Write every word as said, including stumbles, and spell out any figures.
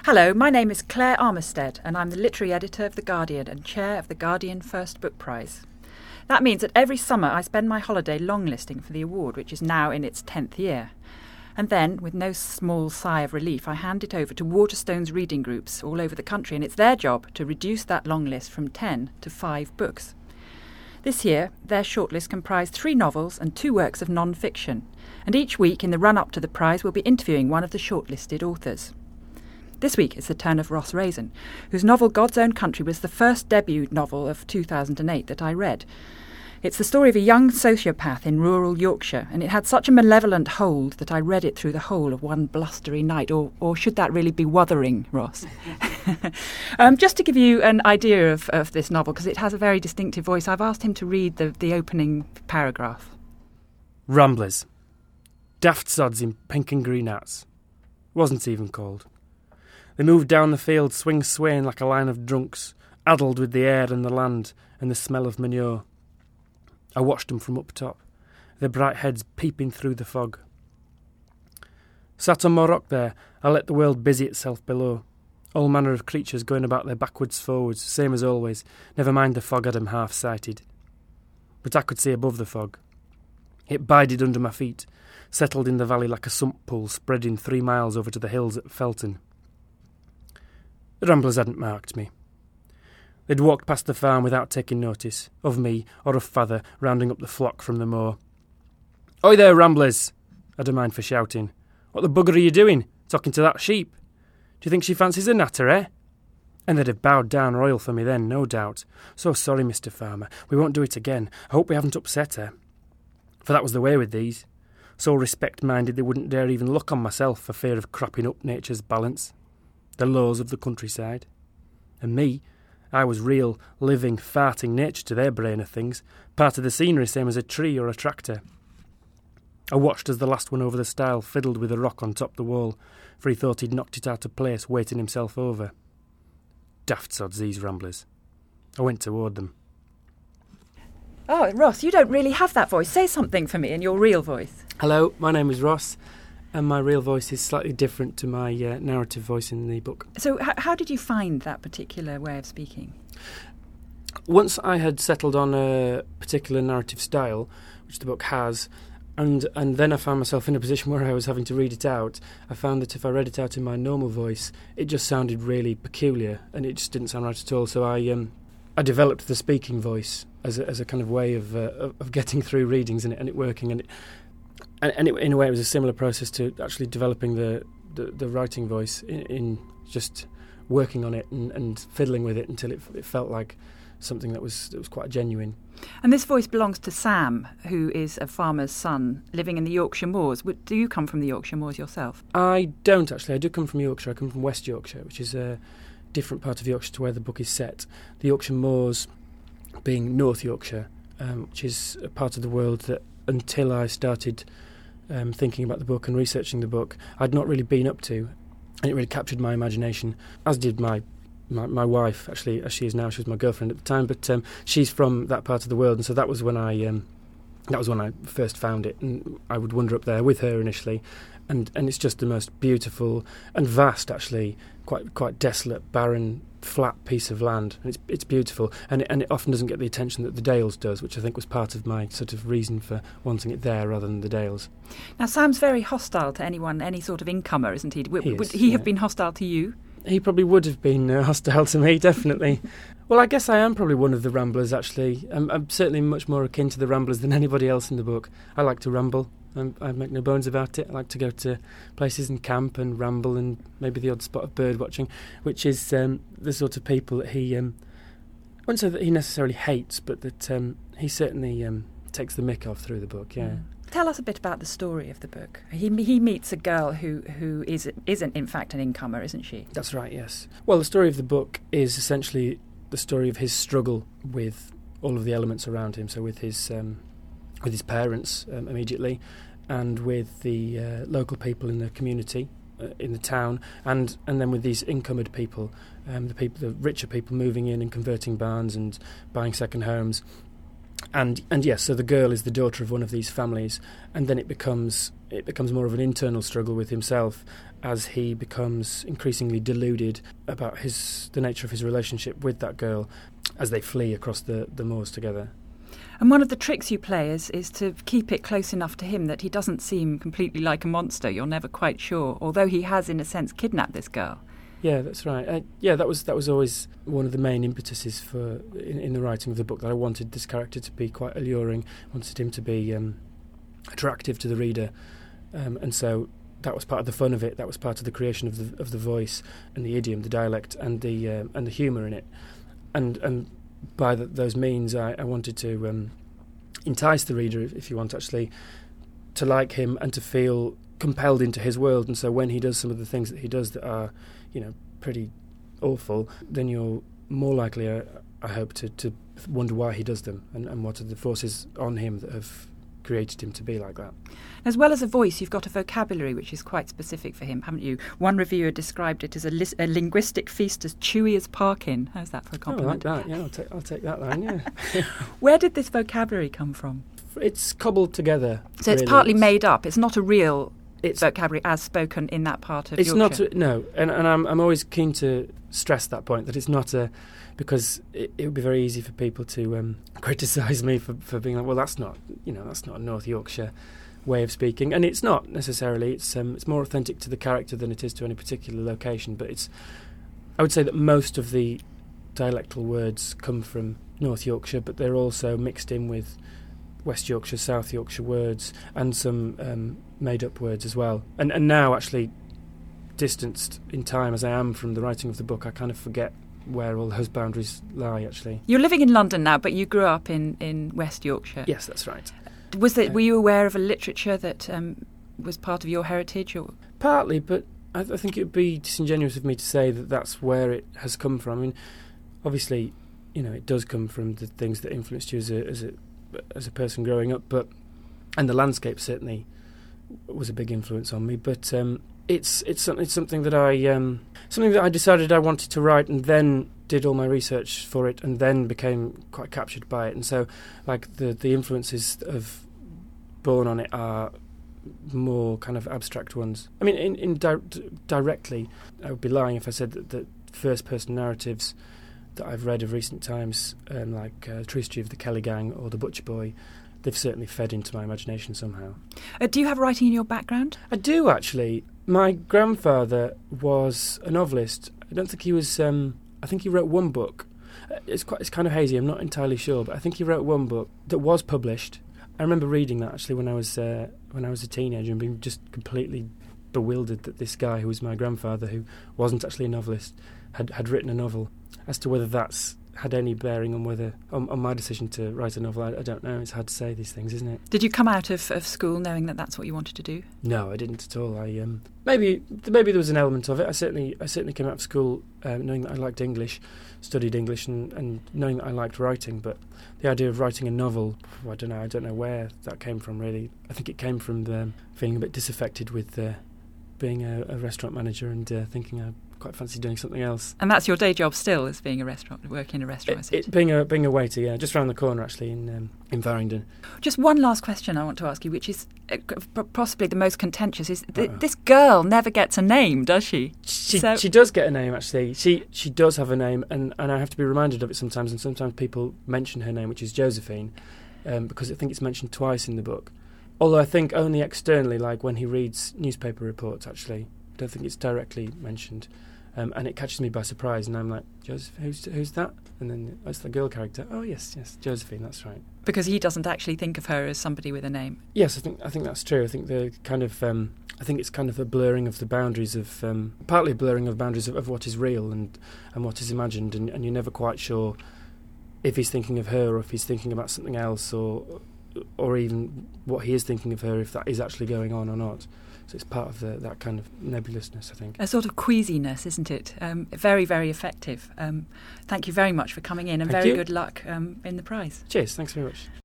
Hello, my name is Claire Armistead and I'm the literary editor of The Guardian and chair of the Guardian First Book Prize. That means that every summer I spend my holiday longlisting for the award, which is now in its tenth year. And then, with no small sigh of relief, I hand it over to Waterstones reading groups all over the country, and it's their job to reduce that long list from ten to five books. This year, their shortlist comprised three novels and two works of non-fiction, and each week in the run-up to the prize we'll be interviewing one of the shortlisted authors. This week it's the turn of Ross Raisin, whose novel God's Own Country was the first debut novel of two thousand eight that I read. It's the story of a young sociopath in rural Yorkshire, and it had such a malevolent hold that I read it through the whole of one blustery night. Or, or should that really be Wuthering, Ross? um, just to give you an idea of, of this novel, because it has a very distinctive voice, I've asked him to read the, the opening paragraph. Ramblers. Daft sods in pink and green hats. Wasn't even cold. They moved down the field, swing swaying like a line of drunks, addled with the air and the land and the smell of manure. I watched them from up top, their bright heads peeping through the fog. Sat on my rock there, I let the world busy itself below. All manner of creatures going about their backwards forwards, same as always, never mind the fog had 'em half-sighted. But I could see above the fog. It bided under my feet, settled in the valley like a sump pool spreading three miles over to the hills at Felton. The ramblers hadn't marked me. They'd walked past the farm without taking notice of me or of father rounding up the flock from the moor. "Oi there, ramblers!" I'd a mind for shouting. "What the bugger are you doing, talking to that sheep? Do you think she fancies a natter, eh?" And they'd have bowed down royal for me then, no doubt. "So sorry, Mister Farmer, we won't do it again. I hope we haven't upset her." For that was the way with these. So respect-minded they wouldn't dare even look on myself for fear of cropping up nature's balance. The laws of the countryside. And me, I was real, living, farting nature to their brain of things, part of the scenery same as a tree or a tractor. I watched as the last one over the stile fiddled with a rock on top the wall, for he thought he'd knocked it out of place, waiting himself over. Daft sods, these ramblers. I went toward them. Oh, Ross, you don't really have that voice. Say something for me in your real voice. Hello, my name is Ross, and my real voice is slightly different to my uh, narrative voice in the book. So h- how did you find that particular way of speaking? Once I had settled on a particular narrative style, which the book has, and and then I found myself in a position where I was having to read it out, I found that if I read it out in my normal voice, it just sounded really peculiar, and it just didn't sound right at all. So I um, I developed the speaking voice as a, as a kind of way of uh, of getting through readings and it, and it working, and it, and, and it, in a way it was a similar process to actually developing the, the, the writing voice in, in just working on it and, and fiddling with it until it, it felt like something that was that was quite genuine. And this voice belongs to Sam, who is a farmer's son living in the Yorkshire Moors. Do you come from the Yorkshire Moors yourself? I don't actually. I do come from Yorkshire. I come from West Yorkshire, which is a different part of Yorkshire to where the book is set. The Yorkshire Moors being North Yorkshire, um, which is a part of the world that until I started um, thinking about the book and researching the book, I'd not really been up to. And it really captured my imagination, as did my My, my wife, actually, as she is now. She was my girlfriend at the time, but um, she's from that part of the world, and so that was when I um, that was when I first found it, and I would wander up there with her initially, and, and it's just the most beautiful and vast, actually, quite quite desolate, barren, flat piece of land, and it's it's beautiful, and it, and it often doesn't get the attention that the Dales does, which I think was part of my sort of reason for wanting it there rather than the Dales. Now, Sam's very hostile to anyone, any sort of incomer, isn't he? W- he would is, he yeah. have been hostile to you? He probably would have been uh, hostile to me, definitely. Well, I guess I am probably one of the ramblers, actually. I'm, I'm certainly much more akin to the ramblers than anybody else in the book. I like to ramble. I'm, I make no bones about it. I like to go to places and camp and ramble and maybe the odd spot of bird watching, which is um, the sort of people that he, um, I wouldn't say that he necessarily hates, but that um, he certainly um, takes the mick off through the book, yeah. Mm. Tell us a bit about the story of the book. He he meets a girl who, who is, isn't, in fact, an incomer, isn't she? That's right, yes. Well, the story of the book is essentially the story of his struggle with all of the elements around him, so with his um, with his parents um, immediately, and with the uh, local people in the community, uh, in the town, and, and then with these incomed people, um, the people, the richer people moving in and converting barns and buying second homes. And and yes, so the girl is the daughter of one of these families, and then it becomes it becomes more of an internal struggle with himself as he becomes increasingly deluded about his the nature of his relationship with that girl as they flee across the, the moors together. And one of the tricks you play is, is to keep it close enough to him that he doesn't seem completely like a monster. You're never quite sure, although he has, in a sense, kidnapped this girl. Yeah, that's right. Uh, yeah, that was that was always one of the main impetuses for in, in the writing of the book, that I wanted this character to be quite alluring, wanted him to be um, attractive to the reader, um, and so that was part of the fun of it. That was part of the creation of the of the voice and the idiom, the dialect, and the uh, and the humour in it, and and. By the, those means, I, I wanted to um, entice the reader, if, if you want, actually, to like him and to feel compelled into his world. And so when he does some of the things that he does that are, you know, pretty awful, then you're more likely, uh, I hope, to, to wonder why he does them and, and what are the forces on him that have created him to be like that. As well as a voice, you've got a vocabulary which is quite specific for him, haven't you? One reviewer described it as a, lis- a linguistic feast as chewy as Parkin. How's that for a compliment? Oh, I like that, yeah, I'll take, I'll take that line, yeah. Where did this vocabulary come from? It's cobbled together. So really. It's partly it's, made up. It's not a real it's, vocabulary as spoken in that part of it's Yorkshire. It's not, no, and, and I'm, I'm always keen to stress that point, that it's not a... because it, it would be very easy for people to um, criticise me for, for being like, well, that's not, you know, that's not a North Yorkshire way of speaking, and it's not necessarily. It's um, it's more authentic to the character than it is to any particular location. But it's, I would say that most of the dialectal words come from North Yorkshire, but they're also mixed in with West Yorkshire, South Yorkshire words, and some um, made-up words as well. And and now, actually, distanced in time as I am from the writing of the book, I kind of forget where all those boundaries lie, actually. You're living in London now, but you grew up in, in West Yorkshire. Yes, that's right. Was it? Uh, Were you aware of a literature that um, was part of your heritage? Or? Partly, but I, I think it would be disingenuous of me to say that that's where it has come from. I mean, obviously, you know, it does come from the things that influenced you as a as a as a person growing up, but and the landscape certainly was a big influence on me. But um, it's it's something it's something that I um, something that I decided I wanted to write, and then did all my research for it, and then became quite captured by it. And so, like the the influences of born on it are more kind of abstract ones. I mean, in, in di- directly, I would be lying if I said that, that first-person narratives that I've read of recent times, um, like uh, True History of the Kelly Gang or The Butcher Boy, they've certainly fed into my imagination somehow. Uh, do you have writing in your background? I do, actually. My grandfather was a novelist. I don't think he was... Um, I think he wrote one book. Uh, it's quite, it's kind of hazy, I'm not entirely sure, but I think he wrote one book that was published. I remember reading that actually when I was uh, when I was a teenager and being just completely bewildered that this guy who was my grandfather, who wasn't actually a novelist, had, had written a novel. As to whether that's had any bearing on whether on, on my decision to write a novel, I, I don't know. It's hard to say these things, isn't it? Did you come out of, of school knowing that that's what you wanted to do? No, I didn't at all. I um, maybe maybe there was an element of it. I certainly I certainly came out of school uh, knowing that I liked English, studied English, and, and knowing that I liked writing. But the idea of writing a novel, I don't know. I don't know where that came from. Really, I think it came from the, feeling a bit disaffected with uh, being a, a restaurant manager and uh, thinking I quite fancy doing something else. And that's your day job still, as being a restaurant, working in a restaurant? It, it, being a being a waiter, yeah, just round the corner actually in um, in Farringdon. Just one last question I want to ask you, which is uh, possibly the most contentious: is th- this girl never gets a name, does she? She so she does get a name actually. She she does have a name, and, and I have to be reminded of it sometimes. And sometimes people mention her name, which is Josephine, um, because I think it's mentioned twice in the book. Although I think only externally, like when he reads newspaper reports. Actually, I don't think it's directly mentioned. Um, and it catches me by surprise, and I'm like, Joseph, who's who's that? And then oh, it's the girl character. Oh yes, yes, Josephine, that's right. Because he doesn't actually think of her as somebody with a name. Yes, I think I think that's true. I think the kind of um, I think it's kind of a blurring of the boundaries of um, partly a blurring of boundaries of, of what is real and, and what is imagined, and, and you're never quite sure if he's thinking of her or if he's thinking about something else, or or even what he is thinking of her, if that is actually going on or not. So it's part of the, that kind of nebulousness, I think. A sort of queasiness, isn't it? Um, very, very effective. Um, thank you very much for coming in, and thank very you. good luck um, in the prize. Cheers, thanks very much.